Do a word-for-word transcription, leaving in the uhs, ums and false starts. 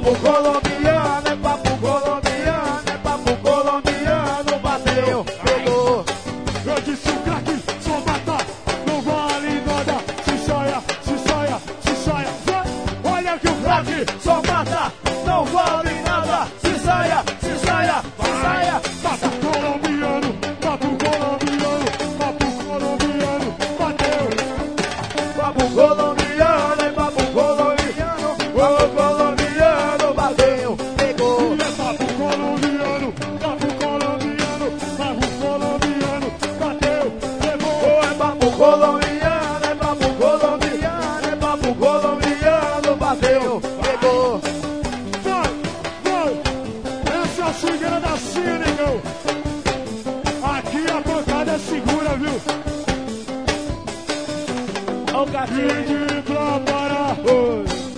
papo colombiano, é papo colombiano, é papo colombiano, bateu, pegou. Eu disse o craque, só mata, não vale nada. Se saia, se saia, se saia. Olha que o craque Só mata, não vale nada. Se saia, se saia, se saia. papo colombiano, papo colombiano, papo colombiano, bateu. Papo colombiano, é papo colombiano, papo colombiano, bateu, pegou. E é papo colombiano, papo colombiano, papo colombiano, bateu, levou. É papo colombiano, é papo colombiano, é papo colombiano, bateu, pegou. Vai, vai, essa é a swingueira da Cínico. Aqui a pancada é segura, viu? Ó o gatinho. E de pra parar. Oi.